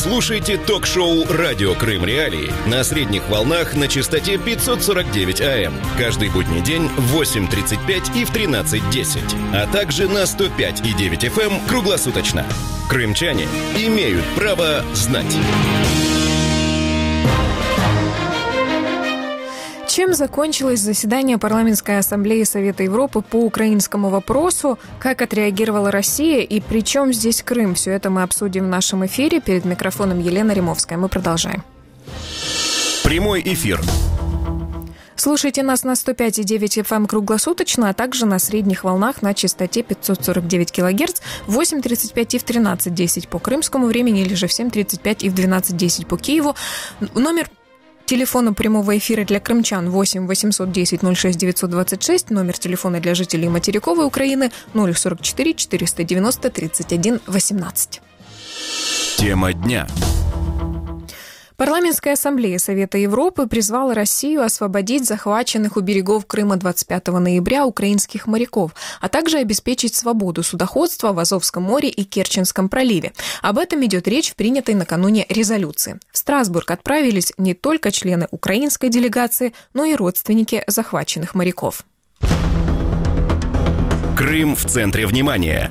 Слушайте ток-шоу «Радио Крым Реалии» на средних волнах на частоте 549 АМ. Каждый будний день в 8:35 и в 13:10. А также на 105,9 FM круглосуточно. Крымчане имеют право знать. Чем закончилось заседание Парламентской ассамблеи Совета Европы по украинскому вопросу? Как отреагировала Россия и при чем здесь Крым? Все это мы обсудим в нашем эфире. Перед микрофоном Елена Римовская. Мы продолжаем. Прямой эфир. Слушайте нас на 105,9 FM круглосуточно, а также на средних волнах на частоте 549 кГц в 8:35 и в 13:10 по крымскому времени, или же в 7:35 и в 12:10 по Киеву. Номер телефона прямого эфира для крымчан 8 810 06 926, номер телефона для жителей материковой Украины 044 490 31 18. Тема дня. Парламентская ассамблея Совета Европы призвала Россию освободить захваченных у берегов Крыма 25 ноября украинских моряков, а также обеспечить свободу судоходства в Азовском море и Керченском проливе. Об этом идет речь в принятой накануне резолюции. В Страсбург отправились не только члены украинской делегации, но и родственники захваченных моряков. Крым в центре внимания.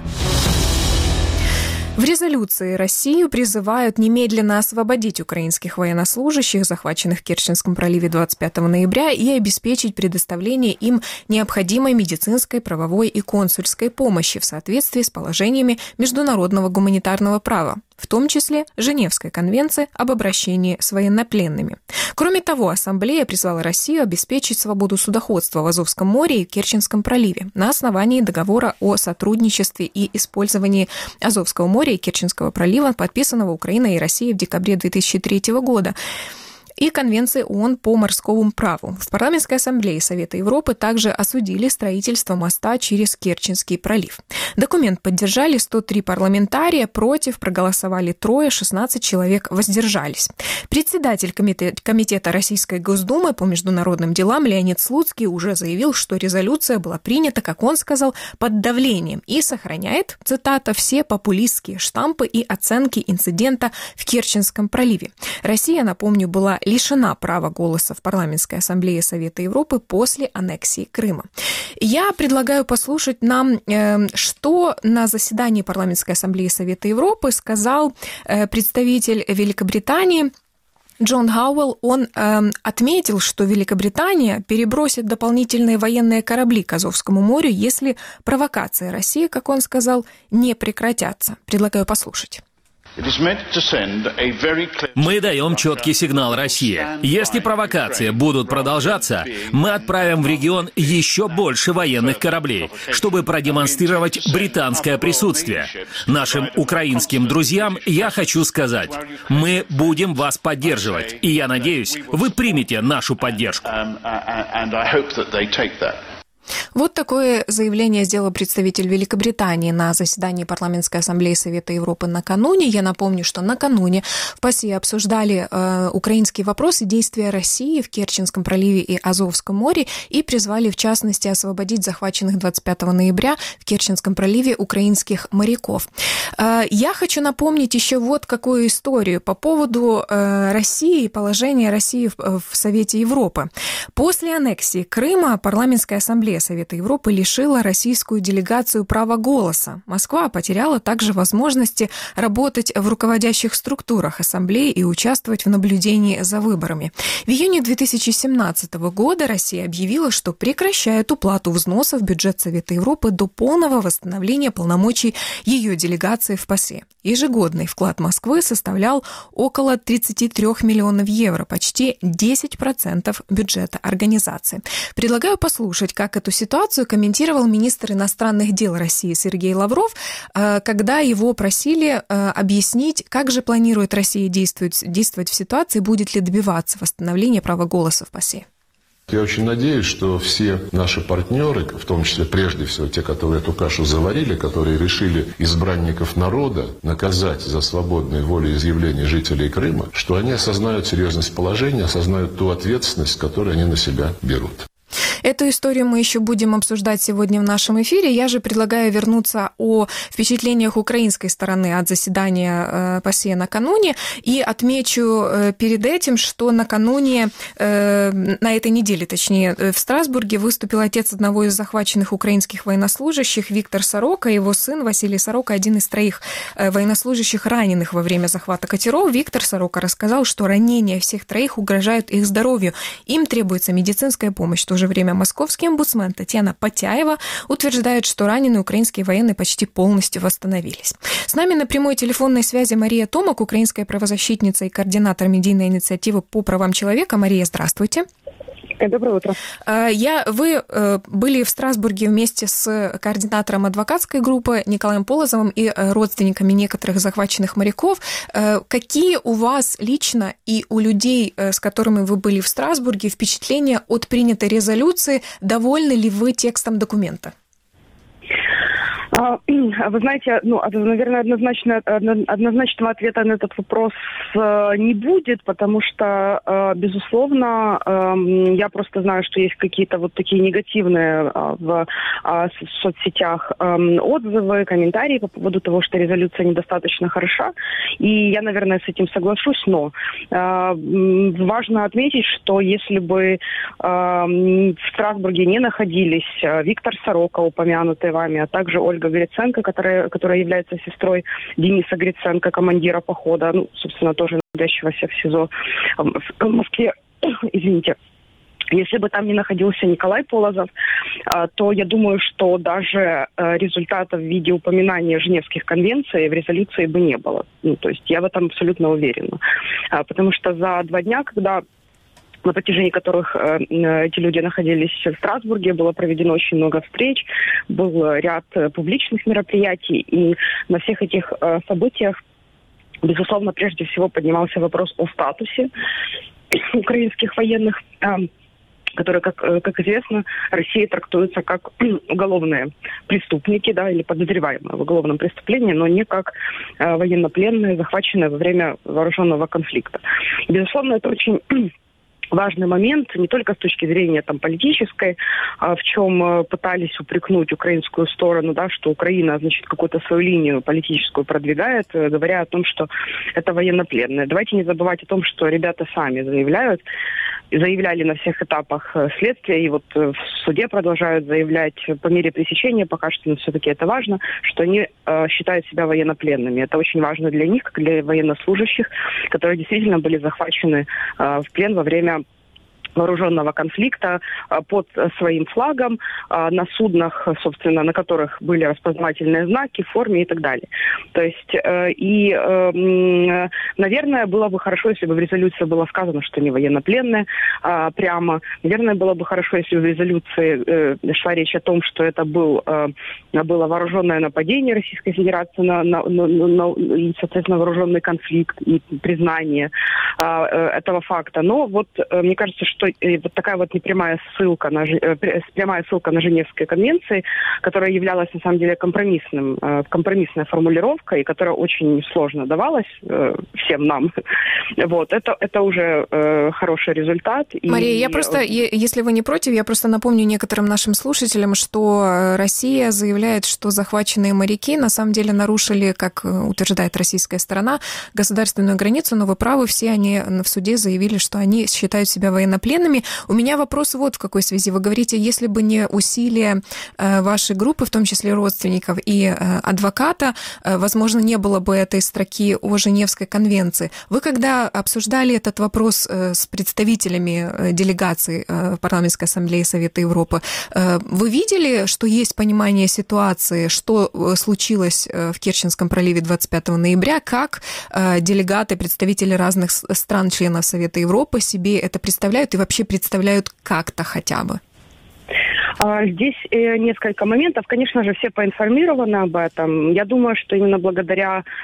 В резолюции Россию призывают немедленно освободить украинских военнослужащих, захваченных в Керченском проливе 25 ноября, и обеспечить предоставление им необходимой медицинской, правовой и консульской помощи в соответствии с положениями международного гуманитарного права, в том числе Женевской конвенции об обращении с военнопленными. Кроме того, Ассамблея призвала Россию обеспечить свободу судоходства в Азовском море и Керченском проливе на основании договора о сотрудничестве и использовании Азовского моря и Керченского пролива, подписанного Украиной и Россией в декабре 2003 года, и Конвенции ООН по морскому праву. В Парламентской ассамблее Совета Европы также осудили строительство моста через Керченский пролив. Документ поддержали 103 парламентария, против проголосовали 3, 16 человек воздержались. Председатель комитета Российской Госдумы по международным делам Леонид Слуцкий уже заявил, что резолюция была принята, как он сказал, под давлением и сохраняет, цитата, «все популистские штампы и оценки инцидента в Керченском проливе». Россия, напомню, была лишена права голоса в Парламентской ассамблее Совета Европы после аннексии Крыма. Я предлагаю послушать нам, что на заседании Парламентской ассамблеи Совета Европы сказал представитель Великобритании Джон Хауэлл. Он отметил, что Великобритания перебросит дополнительные военные корабли к Азовскому морю, если провокации России, как он сказал, не прекратятся. Предлагаю послушать. Мы даем четкий сигнал России. Если провокации будут продолжаться, мы отправим в регион еще больше военных кораблей, чтобы продемонстрировать британское присутствие. Нашим украинским друзьям я хочу сказать, мы будем вас поддерживать, и я надеюсь, вы примете нашу поддержку. Вот такое заявление сделал представитель Великобритании на заседании Парламентской ассамблеи Совета Европы накануне. Я напомню, что накануне в ПАСЕ обсуждали украинские вопросы, действия России в Керченском проливе и Азовском море и призвали, в частности, освободить захваченных 25 ноября в Керченском проливе украинских моряков. Я хочу напомнить еще вот какую историю по поводу России и положения России в Совете Европы. После аннексии Крыма Парламентская ассамблея Совета Европы лишила российскую делегацию права голоса. Москва потеряла также возможности работать в руководящих структурах ассамблеи и участвовать в наблюдении за выборами. В июне 2017 года Россия объявила, что прекращает уплату взносов в бюджет Совета Европы до полного восстановления полномочий ее делегации в ПАСЕ. Ежегодный вклад Москвы составлял около 33 миллионов евро, почти 10% бюджета организации. Предлагаю послушать, как эту ситуацию комментировал министр иностранных дел России Сергей Лавров, когда его просили объяснить, как же планирует Россия действовать в ситуации, будет ли добиваться восстановления права голоса в ПАСЕ. Я очень надеюсь, что все наши партнеры, в том числе прежде всего те, которые эту кашу заварили, которые решили избранников народа наказать за свободное волеизъявление жителей Крыма, что они осознают серьезность положения, осознают ту ответственность, которую они на себя берут. Эту историю мы еще будем обсуждать сегодня в нашем эфире. Я же предлагаю вернуться о впечатлениях украинской стороны от заседания ПАСЕ накануне. И отмечу перед этим, что накануне, на этой неделе, точнее, в Страсбурге выступил отец одного из захваченных украинских военнослужащих Виктор Сорока. Его сын Василий Сорока, один из 3 военнослужащих, раненых во время захвата катеров. Виктор Сорока рассказал, что ранения всех 3 угрожают их здоровью. Им требуется медицинская помощь. В то же время московский омбудсмен Татьяна Потяева утверждает, что раненые украинские военные почти полностью восстановились. С нами на прямой телефонной связи Мария Томак, украинская правозащитница и координатор медийной инициативы по правам человека. Мария, здравствуйте. Доброе утро. Вы были в Страсбурге вместе с координатором адвокатской группы Николаем Полозовым и родственниками некоторых захваченных моряков. Какие у вас лично и у людей, с которыми вы были в Страсбурге, впечатления от принятой резолюции? Довольны ли вы текстом документа? Вы знаете, наверное, однозначного ответа на этот вопрос не будет, потому что, безусловно, я просто знаю, что есть какие-то вот такие негативные в соцсетях отзывы, комментарии по поводу того, что резолюция недостаточно хороша, и я, наверное, с этим соглашусь, но важно отметить, что если бы в Страсбурге не находились Виктор Сорока, упомянутый вами, а также Ольга Гриценко, которая является сестрой Дениса Гриценко, командира похода, собственно, тоже находящегося в СИЗО в Москве, извините. Если бы там не находился Николай Полозов, то я думаю, что даже результатов в виде упоминания Женевских конвенций в резолюции бы не было. То есть я в этом абсолютно уверена. Потому что за 2 дня, когда на протяжении которых эти люди находились в Страсбурге, было проведено очень много встреч, был ряд публичных мероприятий, и на всех этих событиях, безусловно, прежде всего поднимался вопрос о статусе украинских военных, которые, как известно, Россией трактуются как уголовные преступники, да, или подозреваемые в уголовном преступлении, но не как военнопленные, захваченные во время вооруженного конфликта. И, безусловно, это очень важный момент, не только с точки зрения политической, в чем пытались упрекнуть украинскую сторону, да, что Украина, какую-то свою линию политическую продвигает, говоря о том, что это военнопленные. Давайте не забывать о том, что ребята сами заявляли на всех этапах следствия, и вот в суде продолжают заявлять по мере пресечения, пока что, но все-таки это важно, что они считают себя военнопленными. Это очень важно для них, как для военнослужащих, которые действительно были захвачены в плен во время вооруженного конфликта под своим флагом, на суднах, собственно, на которых были распознавательные знаки, в форме и так далее. То есть, наверное, было бы хорошо, если бы в резолюции было сказано, что они военнопленные прямо. Наверное, было бы хорошо, если в резолюции шла речь о том, что это было вооруженное нападение Российской Федерации и, соответственно, вооруженный конфликт и признание этого факта. Но вот мне кажется, что вот такая вот непрямая ссылка прямая ссылка на Женевские конвенции, которая являлась на самом деле компромиссной формулировкой, которая очень сложно давалась всем нам. Вот это уже хороший результат. Мария, я просто, если вы не против, я просто напомню некоторым нашим слушателям, что Россия заявляет, что захваченные моряки на самом деле нарушили, как утверждает российская сторона, государственную границу, но вы правы, все они в суде заявили, что они считают себя военнопленными. У меня вопрос вот в какой связи. Вы говорите, если бы не усилия вашей группы, в том числе родственников и адвоката, возможно, не было бы этой строки о Женевской конвенции. Вы когда обсуждали этот вопрос с представителями делегаций Парламентской ассамблеи Совета Европы, вы видели, что есть понимание ситуации, что случилось в Керченском проливе 25 ноября, как делегаты, представители разных стран, членов Совета Европы себе это представляют и вообще представляют как-то хотя бы? Здесь несколько моментов. Конечно же, все поинформированы об этом. Я думаю, что именно благодаря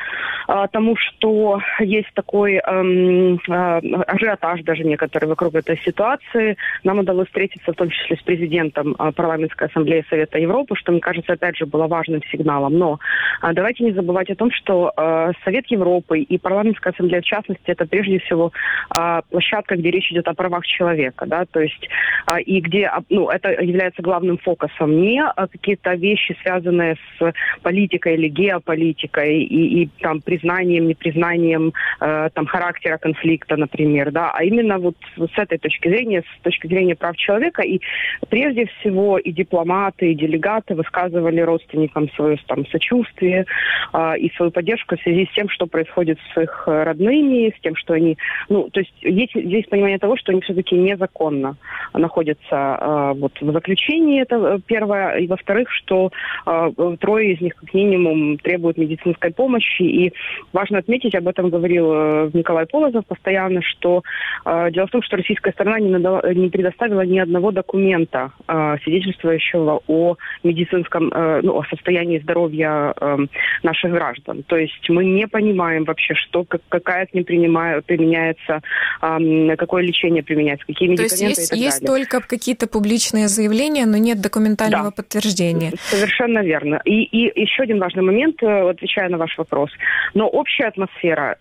тому, что есть такой ажиотаж даже некоторый вокруг этой ситуации. Нам удалось встретиться в том числе с президентом Парламентской ассамблеи Совета Европы, что, мне кажется, опять же было важным сигналом. Но давайте не забывать о том, что Совет Европы и Парламентская ассамблея, в частности, это прежде всего площадка, где речь идет о правах человека, да, то есть и где, это является главным фокусом, не какие-то вещи, связанные с политикой или геополитикой и там признанием, непризнанием там характера конфликта, например, да, а именно вот с этой точки зрения, с точки зрения прав человека, и прежде всего и дипломаты, и делегаты высказывали родственникам свое там сочувствие и свою поддержку в связи с тем, что происходит с их родными, с тем, что они, то есть есть понимание того, что они все-таки незаконно находятся вот в заключении, это первое, и во-вторых, что трое из них как минимум требуют медицинской помощи, и важно отметить, об этом говорил Николай Полозов постоянно, что дело в том, что российская сторона не предоставила ни одного документа, свидетельствующего о медицинском, о состоянии здоровья наших граждан. То есть мы не понимаем вообще, что, какая к ним применяется, какое лечение применяется, какие медикаменты и так далее. То есть только какие-то публичные заявления, но нет документального подтверждения. Совершенно верно. И еще один важный момент, отвечая на ваш вопрос. Но общая атмосфера,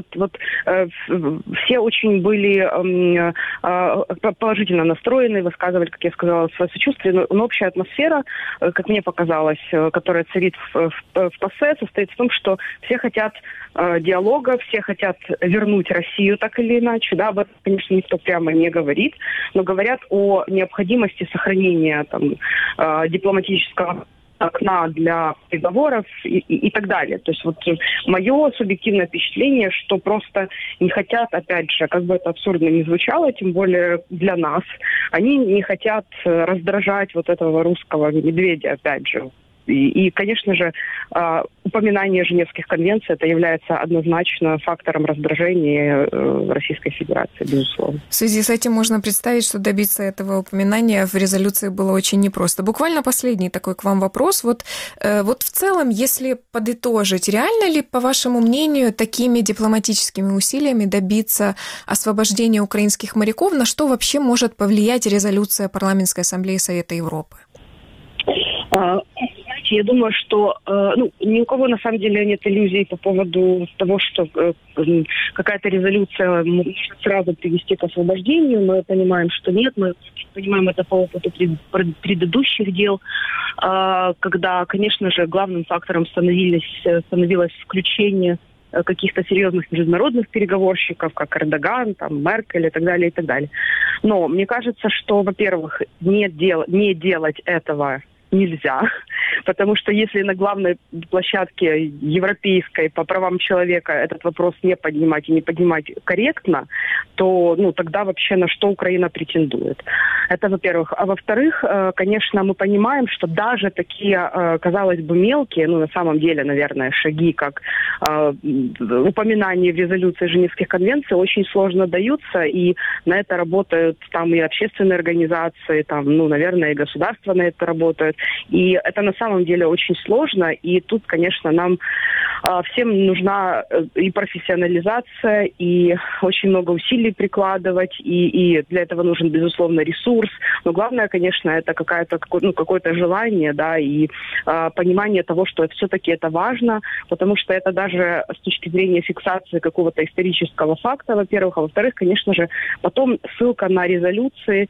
все очень были положительно настроены, высказывали, как я сказала, свое сочувствие, но общая атмосфера, как мне показалось, которая царит в ПАСЕ, состоит в том, что все хотят диалога, все хотят вернуть Россию так или иначе. Да, об этом, конечно, никто прямо не говорит, но говорят о необходимости сохранения дипломатического окна для переговоров и так далее. То есть мое субъективное впечатление, что просто не хотят, опять же, как бы это абсурдно ни звучало, тем более для нас, они не хотят раздражать этого русского медведя, опять же. И, конечно же, упоминание Женевских конвенций это является однозначно фактором раздражения Российской Федерации, безусловно. В связи с этим можно представить, что добиться этого упоминания в резолюции было очень непросто. Буквально последний такой к вам вопрос. Вот в целом, если подытожить, реально ли, по вашему мнению, такими дипломатическими усилиями добиться освобождения украинских моряков? На что вообще может повлиять резолюция Парламентской ассамблеи Совета Европы? Я думаю, что ни у кого на самом деле нет иллюзий по поводу того, что какая-то резолюция может сразу привести к освобождению. Мы понимаем, что нет. Мы понимаем это по опыту предыдущих дел, когда, конечно же, главным фактором становилось включение каких-то серьезных международных переговорщиков, как Эрдоган, Меркель и так далее, и так далее. Но мне кажется, что, во-первых, не делать этого нельзя, потому что если на главной площадке европейской по правам человека этот вопрос не поднимать и не поднимать корректно, то тогда вообще на что Украина претендует? Это, во-первых. А во-вторых, конечно, мы понимаем, что даже такие, казалось бы, мелкие, на самом деле, наверное, шаги, как упоминание в резолюции Женевских конвенций, очень сложно даются, и на это работают и общественные организации, наверное, и государства на это работают. И это на самом деле очень сложно, и тут, конечно, нам всем нужна и профессионализация, и очень много усилий прикладывать, и для этого нужен, безусловно, ресурс. Но главное, конечно, это какое-то желание, да, и понимание того, что все-таки это важно, потому что это даже с точки зрения фиксации какого-то исторического факта, во-первых, а во-вторых, конечно же, потом ссылка на резолюции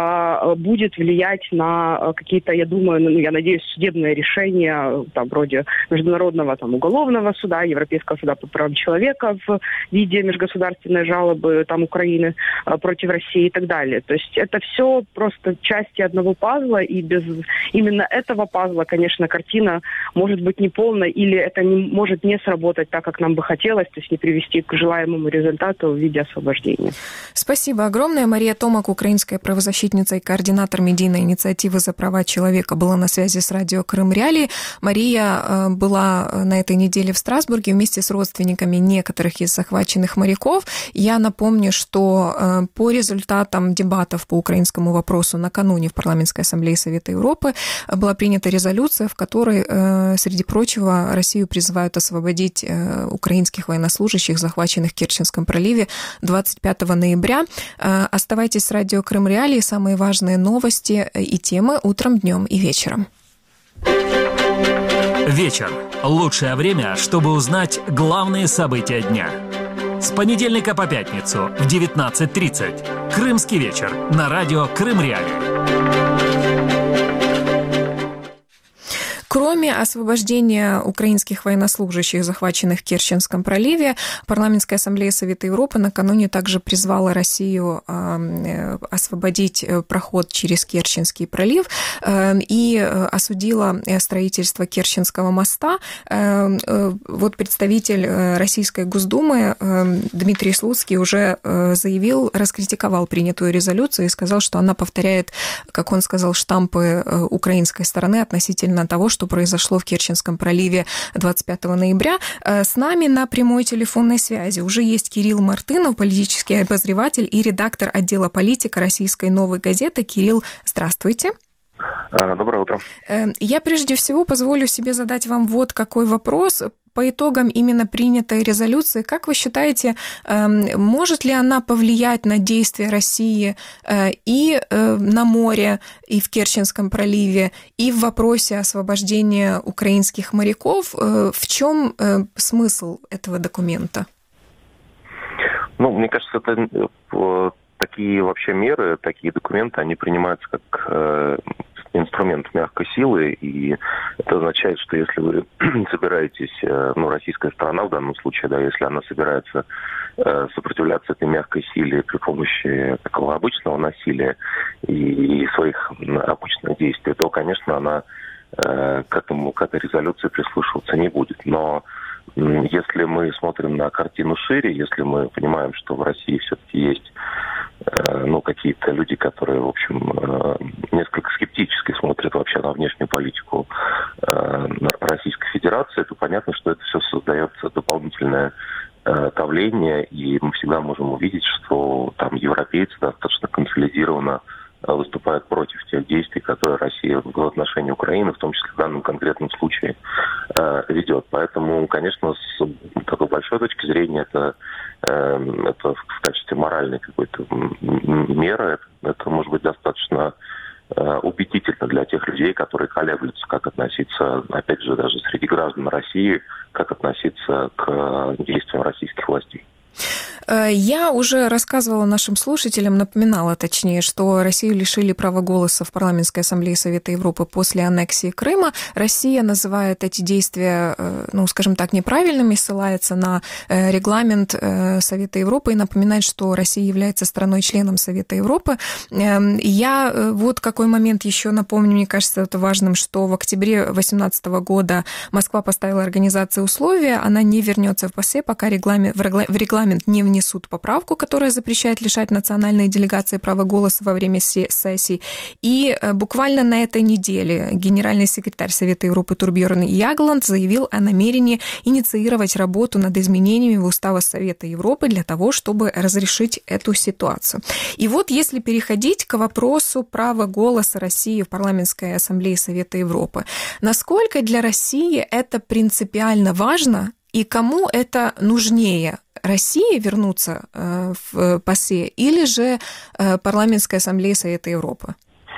будет влиять на какие-то, я думаю, я надеюсь, судебные решения, вроде Международного уголовного суда, Европейского суда по правам человека в виде межгосударственной жалобы Украины против России и так далее. То есть это все просто части одного пазла, и без именно этого пазла, конечно, картина может быть неполной, или это может не сработать так, как нам бы хотелось, то есть не привести к желаемому результату в виде освобождения. Спасибо огромное. Мария Томак, украинская правозащитница и координатор медийной инициативы за права человека, была на связи с радио Крым Реалии. Мария была на этой неделе в Страсбурге вместе с родственниками некоторых из захваченных моряков. Я напомню, что по результатам дебатов по украинскому вопросу накануне в Парламентской ассамблее Совета Европы была принята резолюция, в которой, среди прочего, Россию призывают освободить украинских военнослужащих, захваченных в Керченском проливе 25 ноября. Оставайтесь с радио Крым Реалии. Самые важные новости и темы утром, днем и вечером. Вечер. Лучшее время, чтобы узнать главные события дня. С понедельника по пятницу в 19:30. Крымский вечер на радио Крым Реалии. Кроме освобождения украинских военнослужащих, захваченных в Керченском проливе, Парламентская ассамблея Совета Европы накануне также призвала Россию освободить проход через Керченский пролив и осудила строительство Керченского моста. Вот представитель Российской Госдумы Дмитрий Слуцкий уже заявил, раскритиковал принятую резолюцию и сказал, что она повторяет, как он сказал, штампы украинской стороны относительно того, что произошло в Керченском проливе 25 ноября. С нами на прямой телефонной связи уже есть Кирилл Мартынов, политический обозреватель и редактор отдела политика Российской новой газеты. Кирилл, здравствуйте. Доброе утро. Я прежде всего позволю себе задать вам вот какой вопрос. По итогам именно принятой резолюции, как вы считаете, может ли она повлиять на действия России и на море, и в Керченском проливе, и в вопросе освобождения украинских моряков? В чем смысл этого документа? Мне кажется, это такие вообще меры, такие документы, они принимаются как инструмент мягкой силы, и это означает, что если вы собираетесь, российская сторона в данном случае, да, если она собирается сопротивляться этой мягкой силе при помощи такого обычного насилия и своих обычных действий, то, конечно, она к этой резолюции прислушиваться не будет. Но если мы смотрим на картину шире, если мы понимаем, что в России все-таки есть какие-то люди, которые, в общем, несколько скептически смотрят вообще на внешнюю политику Российской Федерации, то понятно, что это все создает дополнительное давление, и мы всегда можем увидеть, что там европейцы достаточно консолидированно выступают против тех действий, которые Россия в отношении Украины, в том числе в данном конкретном случае, ведет. Поэтому, конечно, с такой большой точки зрения это в качестве моральной какой-то меры, это может быть достаточно убедительно для тех людей, которые колеблются, как относиться, опять же, даже среди граждан России, как относиться к действиям российских властей. Я уже рассказывала нашим слушателям, напоминала точнее, что Россию лишили права голоса в Парламентской ассамблее Совета Европы после аннексии Крыма. Россия называет эти действия, скажем так, неправильными, ссылается на регламент Совета Европы и напоминает, что Россия является страной-членом Совета Европы. Я вот какой момент еще напомню, мне кажется, это важным, что в октябре 2018 года Москва поставила организации условия, она не вернется в ПАСЕ, пока в регламент не внесут поправку, которая запрещает лишать национальные делегации права голоса во время сессий. И буквально на этой неделе генеральный секретарь Совета Европы Турбьерн Ягланд заявил о намерении инициировать работу над изменениями в устав Совета Европы для того, чтобы разрешить эту ситуацию. И вот если переходить к вопросу права голоса России в Парламентской ассамблее Совета Европы, насколько для России это принципиально важно и кому это нужнее? России вернуться в ПАСЕ или же Парламентская ассамблея Совета Европы?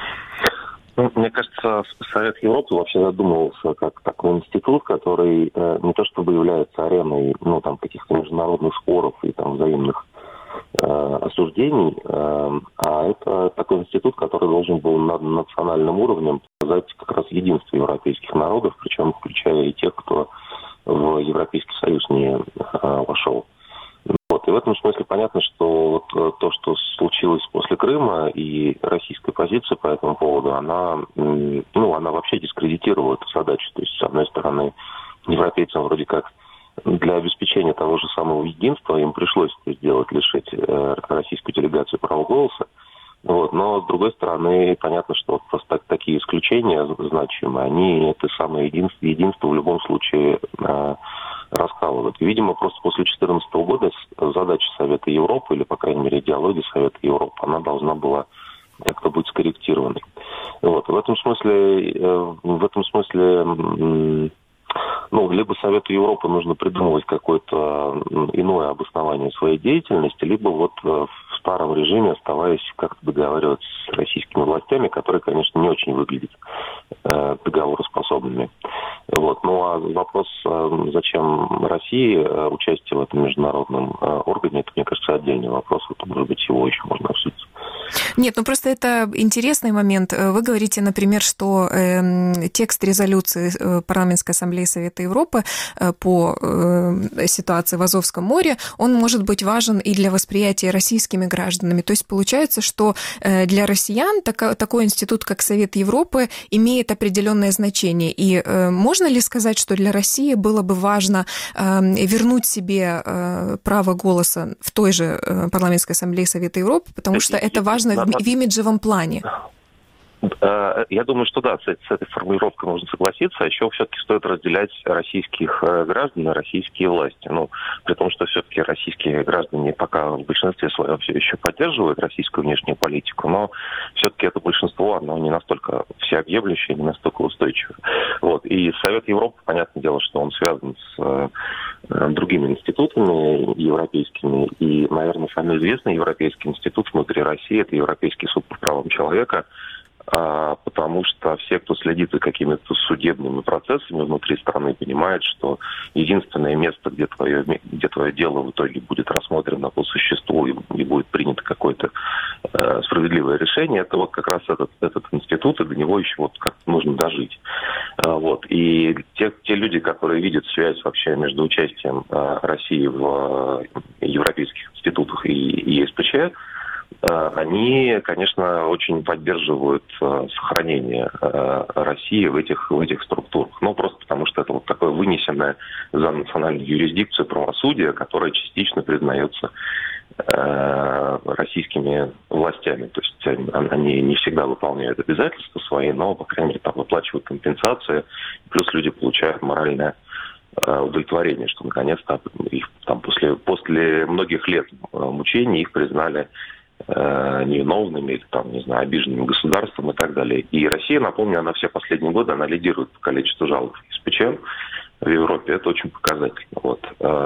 Мне кажется, Совет Европы вообще задумывался как такой институт, который не то чтобы является ареной каких-то международных споров и взаимных осуждений, а это такой институт, который должен был над национальным уровнем показать как раз единство европейских народов, причем включая и тех, кто в Европейский Союз не вошел. И в этом смысле понятно, что то, что случилось после Крыма, и российская позиция по этому поводу, она вообще дискредитировала эту задачу. То есть, с одной стороны, европейцам вроде как для обеспечения того же самого единства им пришлось это сделать, лишить российскую делегацию права голоса. Вот. Но, с другой стороны, понятно, что вот просто такие исключения значимые, они это самое единство в любом случае раскалывают. И, видимо, просто после 2014 года задача Совета Европы, или, по крайней мере, идеология Совета Европы, она должна была как-то быть скорректированной. Вот. В этом смысле, либо Совету Европы нужно придумывать какое-то иное обоснование своей деятельности, либо вот в старом режиме, оставаясь как-то договариваться с российскими властями, которые, конечно, не очень выглядят договороспособными. Вот. Ну а вопрос, зачем России участие в этом международном органе, это, мне кажется, отдельный вопрос. Вот, может быть, его еще можно обсудить. Нет, просто это интересный момент. Вы говорите, например, что текст резолюции Парламентской ассамблеи Совета Европы по ситуации в Азовском море, он может быть важен и для восприятия российскими гражданами. То есть получается, что для россиян такой институт, как Совет Европы, имеет определенное значение. И можно ли сказать, что для России было бы важно вернуть себе право голоса в той же Парламентской ассамблее Совета Европы, потому что это важно в имиджевом плане? Я думаю, что да, с этой формулировкой можно согласиться. А еще все-таки стоит разделять российских граждан и российские власти. При том, что все-таки российские граждане пока в большинстве своем все еще поддерживают российскую внешнюю политику, но все-таки это большинство, оно не настолько всеобъемлющее, не настолько устойчивое. Вот. И Совет Европы, понятное дело, что он связан с другими институтами европейскими. И, наверное, самый известный европейский институт внутри России – это Европейский суд по правам человека, потому что все, кто следит за какими-то судебными процессами внутри страны, понимают, что единственное место, где твое дело в итоге будет рассмотрено по существу и будет принято какое-то справедливое решение, это вот как раз этот институт, и до него еще вот как-то нужно дожить. Вот. И те люди, которые видят связь вообще между участием России в европейских институтах и ЕСПЧ, они, конечно, очень поддерживают сохранение России в этих структурах. Просто потому что это вот такое вынесенное за национальную юрисдикцию правосудие, которое частично признается российскими властями. То есть они не всегда выполняют обязательства свои, но, по крайней мере, там выплачивают компенсации, плюс люди получают моральное удовлетворение, что наконец-то их, там, после многих лет мучений их признали невиновными или там, не знаю, обиженным государством и так далее. И Россия, напомню, она все последние годы, она лидирует по количеству жалоб в ЕСПЧ в Европе. Это очень показательно. Вот.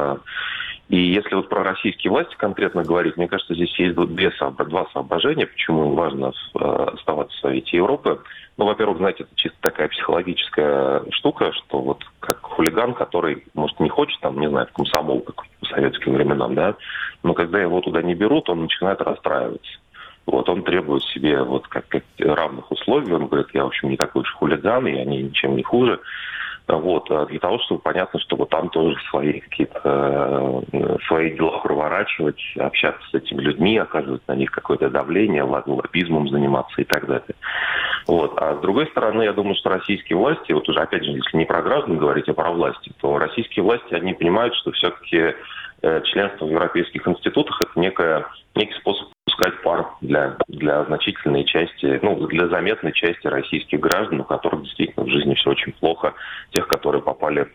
И если вот про российские власти конкретно говорить, мне кажется, здесь есть два соображения, почему им важно оставаться в Совете Европы. Во-первых, знаете, это чисто такая психологическая штука, что вот как хулиган, который, может, не хочет, там, не знаю, в комсомол, как по советским временам, да, но когда его туда не берут, он начинает расстраиваться. Вот, он требует себе вот как равных условий, он говорит, я, в общем, не такой уж хулиган, и они ничем не хуже. Вот, для того, чтобы понятно, чтобы там тоже свои какие-то свои дела проворачивать, общаться с этими людьми, оказывать на них какое-то давление, лоббизмом заниматься и так далее. Вот. А с другой стороны, я думаю, что российские власти, вот уже опять же, если не про граждан говорить, а про власти, то российские власти, они понимают, что все-таки членство в европейских институтах – это некий способ пускать пар для значительной части, для заметной части российских граждан, у которых действительно в жизни все очень плохо, тех, которые попали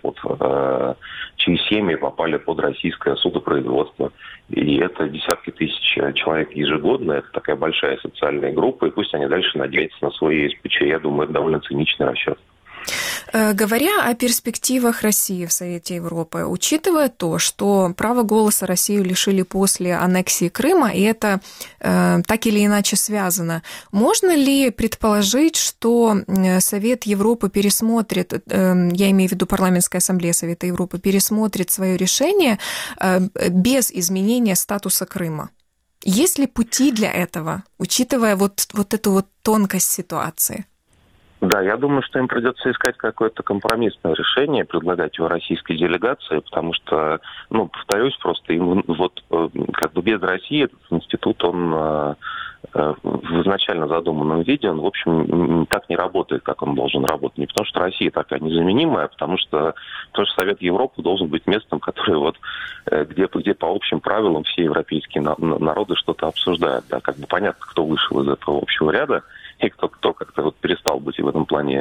чьи семьи попали под российское судопроизводство. И это десятки тысяч человек ежегодно, это такая большая социальная группа, и пусть они дальше надеются на свои ЕСПЧ. Я думаю, это довольно циничный расчет. Говоря о перспективах России в Совете Европы, учитывая то, что право голоса Россию лишили после аннексии Крыма, и это так или иначе связано, можно ли предположить, что Совет Европы пересмотрит, я имею в виду Парламентская ассамблея Совета Европы, пересмотрит свое решение без изменения статуса Крыма? Есть ли пути для этого, учитывая вот эту вот тонкость ситуации? Да, я думаю, что им придется искать какое-то компромиссное решение, предлагать его российской делегации, потому что, повторюсь, просто им вот как бы без России этот институт, он в изначально задуманном виде, он, в общем, так не работает, как он должен работать. Не потому что Россия такая незаменимая, а потому что Совет Европы должен быть местом, которое где по общим правилам все европейские народы что-то обсуждают. Да, как бы понятно, кто вышел из этого общего ряда, и кто как-то перестал быть в этом плане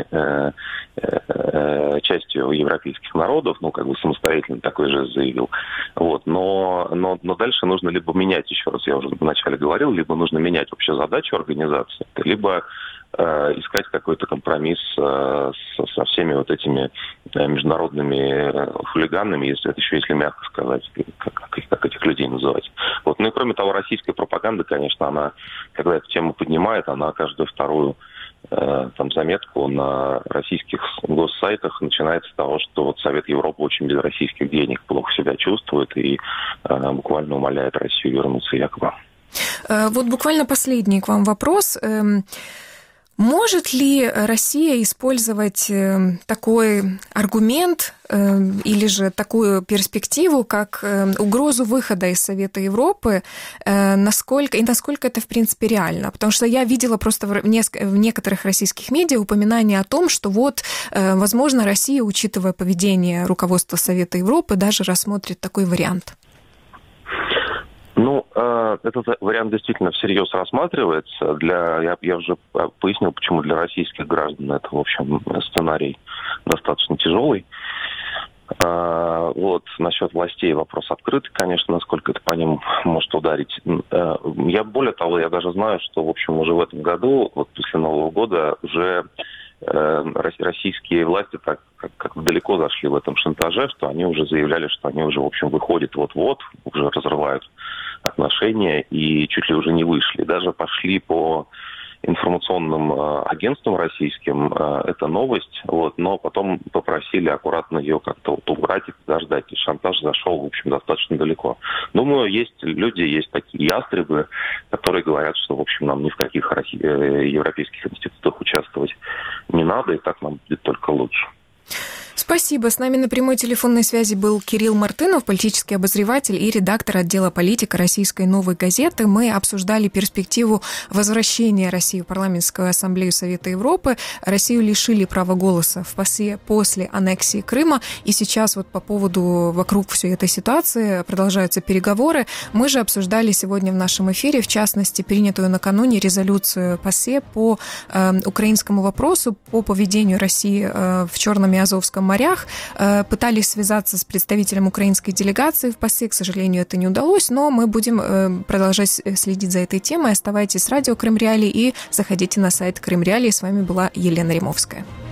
частью европейских народов, самостоятельно такой жест заявил. Но дальше нужно либо менять, еще раз я уже вначале говорил, либо нужно менять общую задачу организации, либо искать какой-то компромисс со всеми этими международными хулиганами, если мягко сказать, как этих людей называть. Ну и кроме того, российская пропаганда, конечно, она, когда эту тему поднимает, она каждую вторую заметку на российских госсайтах начинается с того, что Совет Европы очень без российских денег плохо себя чувствует и буквально умоляет Россию вернуться якобы. Буквально последний к вам вопрос. Может ли Россия использовать такой аргумент или же такую перспективу, как угрозу выхода из Совета Европы, насколько это, в принципе, реально? Потому что я видела просто в некоторых российских медиа упоминание о том, что возможно, Россия, учитывая поведение руководства Совета Европы, даже рассмотрит такой вариант. Этот вариант действительно всерьез рассматривается. Я уже пояснил, почему для российских граждан это, в общем, сценарий достаточно тяжелый. Насчет властей вопрос открытый, конечно, насколько это по ним может ударить. Более того, я даже знаю, что, в общем, уже в этом году, после Нового года, уже российские власти так как далеко зашли в этом шантаже, что они уже заявляли, что они уже, в общем, выходят вот-вот, уже разрывают отношения и чуть ли уже не вышли. Даже пошли по информационным агентствам российским, это новость, но потом попросили аккуратно ее как-то убрать и подождать. И шантаж зашел, в общем, достаточно далеко. Думаю, есть люди, есть такие ястребы, которые говорят, что, в общем, нам ни в каких европейских институтах участвовать не надо, и так нам будет только лучше. Спасибо. С нами на прямой телефонной связи был Кирилл Мартынов, политический обозреватель и редактор отдела политика Российской новой газеты. Мы обсуждали перспективу возвращения России в Парламентскую ассамблею Совета Европы. Россию лишили права голоса в ПАСЕ после аннексии Крыма. И сейчас по поводу вокруг всей этой ситуации продолжаются переговоры. Мы же обсуждали сегодня в нашем эфире, в частности, принятую накануне резолюцию ПАСЕ по украинскому вопросу, по поведению России в Черном и Азовском морях. Пытались связаться с представителем украинской делегации в ПАСЕ. К сожалению, это не удалось, но мы будем продолжать следить за этой темой. Оставайтесь с радио Крым Реалии и заходите на сайт Крым Реалии. С вами была Елена Римовская.